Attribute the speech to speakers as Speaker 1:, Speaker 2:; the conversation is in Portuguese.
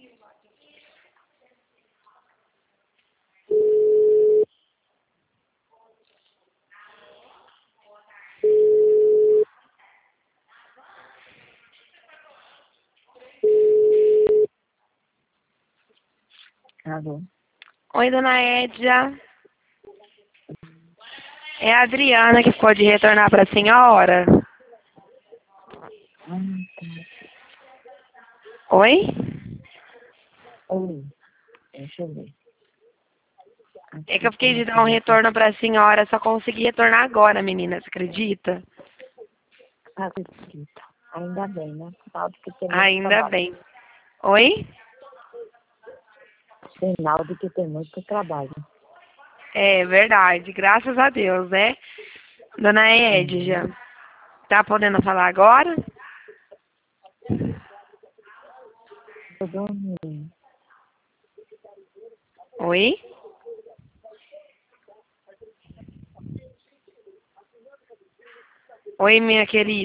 Speaker 1: Alô?
Speaker 2: Oi, dona Edja. É a Adriana que pode retornar para a senhora?
Speaker 1: Tá.
Speaker 2: Oi?
Speaker 1: Oi. Deixa eu ver.
Speaker 2: É que eu fiquei de dar um retorno para a senhora, só consegui retornar agora, menina, você acredita?
Speaker 1: Acredito. Ainda bem, né? Sinal de que tem muito
Speaker 2: Ainda
Speaker 1: trabalho.
Speaker 2: bem. Oi?
Speaker 1: Sinal de que tem muito trabalho.
Speaker 2: É verdade, graças a Deus, né? Dona
Speaker 1: Uhum.
Speaker 2: Edja, tá podendo falar agora?
Speaker 1: Tô dormindo.
Speaker 2: Oi? Oi, minha querida.